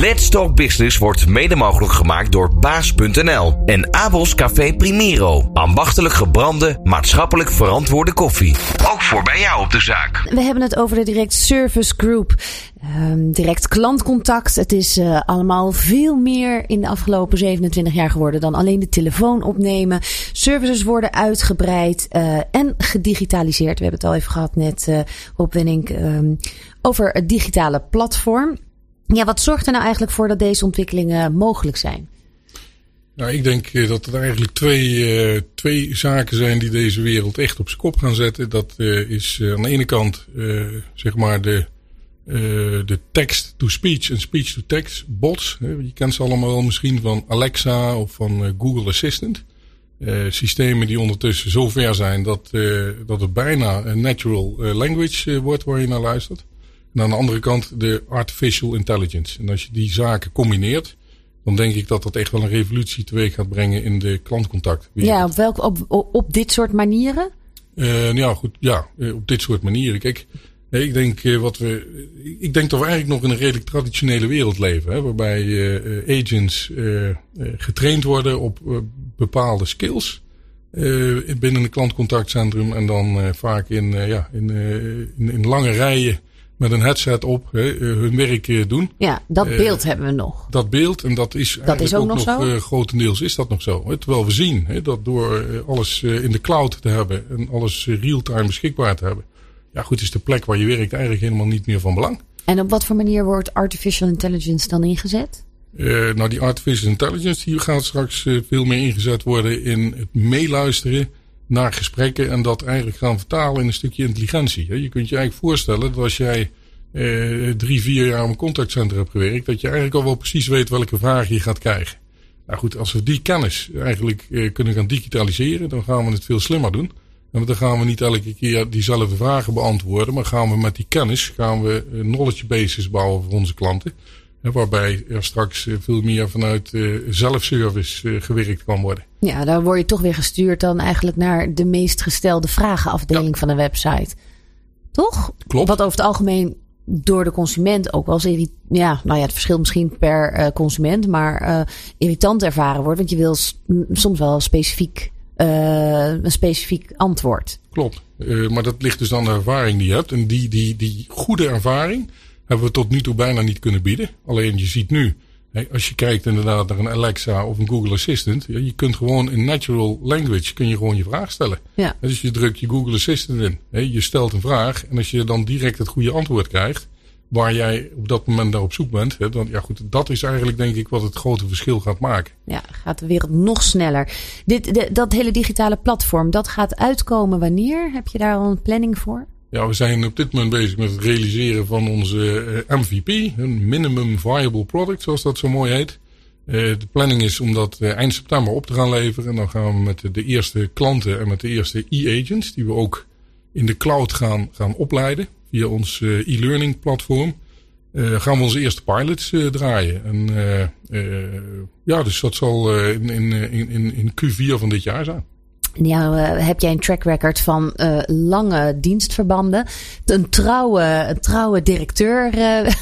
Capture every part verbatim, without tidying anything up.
Let's Talk Business wordt mede mogelijk gemaakt door baas punt n l en Abels Café Primero. Ambachtelijk gebrande, maatschappelijk verantwoorde koffie. Ook voor bij jou op de zaak. We hebben het over de Direct Service Group. Um, direct klantcontact. Het is uh, allemaal veel meer in de afgelopen zevenentwintig jaar geworden dan alleen de telefoon opnemen. Services worden uitgebreid uh, en gedigitaliseerd. We hebben het al even gehad net, uh, Rob Wenink, um, over het digitale platform. Ja, wat zorgt er nou eigenlijk voor dat deze ontwikkelingen mogelijk zijn? Nou, ik denk dat er eigenlijk twee, uh, twee zaken zijn die deze wereld echt op zijn kop gaan zetten. Dat uh, is uh, aan de ene kant uh, zeg maar de, uh, de text-to-speech en speech-to-text bots. Je kent ze allemaal wel misschien van Alexa of van uh, Google Assistant. Uh, systemen die ondertussen zo ver zijn dat, uh, dat het bijna een natural uh, language uh, wordt waar je naar luistert. En aan de andere kant de artificial intelligence. En als je die zaken combineert, dan denk ik dat dat echt wel een revolutie teweeg gaat brengen in de klantcontact. Ja, op welke, op, op dit soort manieren? Uh, ja, goed, ja, op dit soort manieren. Kijk, ik denk uh, wat we, ik denk dat we eigenlijk nog in een redelijk traditionele wereld leven, hè, waarbij uh, agents uh, getraind worden op uh, bepaalde skills uh, binnen een klantcontactcentrum en dan uh, vaak in, uh, ja, in, uh, in, in lange rijen met een headset op hè, hun werk doen. Ja, dat beeld uh, hebben we nog. Dat beeld, en dat is dat is ook, ook nog, nog zo? Uh, grotendeels is dat nog zo. Hè, terwijl we zien hè, dat door uh, alles uh, in de cloud te hebben en alles uh, real-time beschikbaar te hebben. Ja goed, is de plek waar je werkt eigenlijk helemaal niet meer van belang. En op wat voor manier wordt artificial intelligence dan ingezet? Uh, nou, die artificial intelligence die gaat straks uh, veel meer ingezet worden in het meeluisteren naar gesprekken en dat eigenlijk gaan vertalen in een stukje intelligentie. Je kunt je eigenlijk voorstellen dat als jij uh, drie, vier jaar op een contactcenter hebt gewerkt, dat je eigenlijk al wel precies weet welke vragen je gaat krijgen. Nou goed, als we die kennis eigenlijk uh, kunnen gaan digitaliseren, dan gaan we het veel slimmer doen. En dan gaan we niet elke keer diezelfde vragen beantwoorden, maar gaan we met die kennis gaan we een knowledge bases bouwen voor onze klanten. Waarbij er straks veel meer vanuit uh, zelfservice uh, gewerkt kan worden. Ja, dan word je toch weer gestuurd dan eigenlijk naar de meest gestelde vragenafdeling ja. van een website. Toch? Klopt. Wat over het algemeen door de consument ook wel eens irrit- ja, nou ja, het verschilt misschien per uh, consument, maar uh, irritant ervaren wordt. Want je wil s- soms wel specifiek, uh, een specifiek antwoord. Klopt. Uh, maar dat ligt dus aan de ervaring die je hebt. En die, die, die goede ervaring hebben we tot nu toe bijna niet kunnen bieden. Alleen je ziet nu, als je kijkt inderdaad naar een Alexa of een Google Assistant, je kunt gewoon in natural language kun je gewoon je vraag stellen. Ja. Dus je drukt je Google Assistant in, je stelt een vraag en als je dan direct het goede antwoord krijgt, waar jij op dat moment naar op zoek bent, dan ja goed, dat is eigenlijk denk ik wat het grote verschil gaat maken. Ja, gaat de wereld nog sneller. Dit, de, dat hele digitale platform, dat gaat uitkomen wanneer? Heb je daar al een planning voor? Ja, we zijn op dit moment bezig met het realiseren van onze uh, M V P, een Minimum Viable Product, zoals dat zo mooi heet. Uh, de planning is om dat uh, eind september op te gaan leveren. En dan gaan we met de, de eerste klanten en met de eerste e-agents, die we ook in de cloud gaan, gaan opleiden, via ons uh, e-learning platform, uh, gaan we onze eerste pilots uh, draaien. En uh, uh, ja, dus dat zal uh, in, in, in, in Q vier van dit jaar zijn. Ja, uh, heb jij een track record van uh, lange dienstverbanden. Een trouwe, een trouwe directeur uh,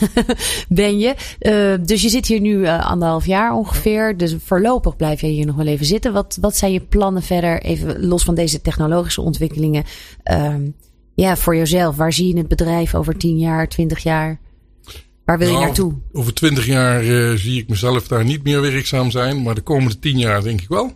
ben je. Uh, dus je zit hier nu uh, anderhalf jaar ongeveer. Dus voorlopig blijf jij hier nog wel even zitten. Wat, wat zijn je plannen verder, even los van deze technologische ontwikkelingen? Uh, ja, voor jezelf. Waar zie je het bedrijf over tien jaar, twintig jaar? Waar wil nou, je naartoe? Over twintig jaar uh, zie ik mezelf daar niet meer werkzaam zijn. Maar de komende tien jaar denk ik wel.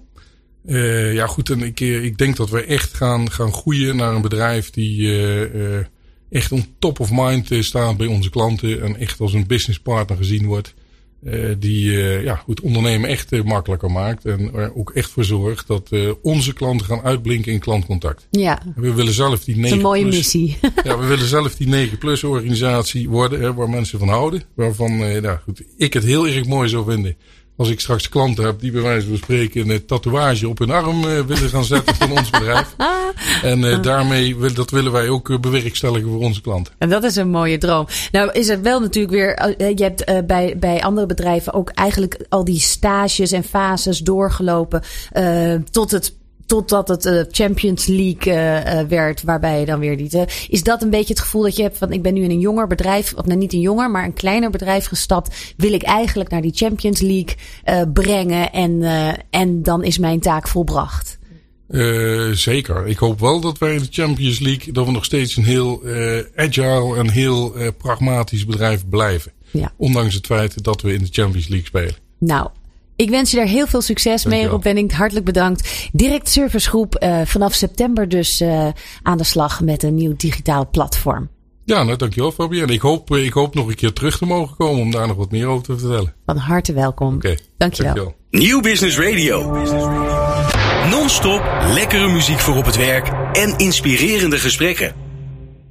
Uh, ja goed, en ik, ik denk dat we echt gaan, gaan groeien naar een bedrijf die uh, uh, echt on top of mind staat bij onze klanten. En echt als een business partner gezien wordt. Uh, die uh, ja, het ondernemen echt uh, makkelijker maakt. En er ook echt voor zorgt dat uh, onze klanten gaan uitblinken in klantcontact. Ja. We willen zelf die negen een mooie plus, missie. ja, we willen zelf die negen plus organisatie worden. Hè, waar mensen van houden. Waarvan uh, nou, goed, ik het heel erg mooi zou vinden. Als ik straks klanten heb die bij wijze van spreken een tatoeage op hun arm uh, willen gaan zetten van ons bedrijf. En uh, daarmee, dat willen wij ook uh, bewerkstelligen voor onze klanten. En dat is een mooie droom. Nou is er wel natuurlijk weer, uh, je hebt uh, bij, bij andere bedrijven ook eigenlijk al die stages en fases doorgelopen uh, tot het totdat het uh, Champions League uh, uh, werd, waarbij je dan weer niet... Uh, is dat een beetje het gevoel dat je hebt van, ik ben nu in een jonger bedrijf, of nou niet een jonger, maar een kleiner bedrijf gestapt. Wil ik eigenlijk naar die Champions League uh, brengen en, uh, en dan is mijn taak volbracht? Uh, zeker. Ik hoop wel dat wij in de Champions League, dat we nog steeds een heel uh, agile en heel uh, pragmatisch bedrijf blijven. Ja. Ondanks het feit dat we in de Champions League spelen. Nou, ik wens je daar heel veel succes mee, Rob Wenning. Hartelijk bedankt. Direct Service Groep, uh, vanaf september dus uh, aan de slag met een nieuw digitaal platform. Ja, nou dankjewel Fabienne. Ik hoop, ik hoop nog een keer terug te mogen komen om daar nog wat meer over te vertellen. Van harte welkom. Oké. Okay. Dankjewel. dankjewel. Nieuw Business Radio. Non-stop lekkere muziek voor op het werk en inspirerende gesprekken.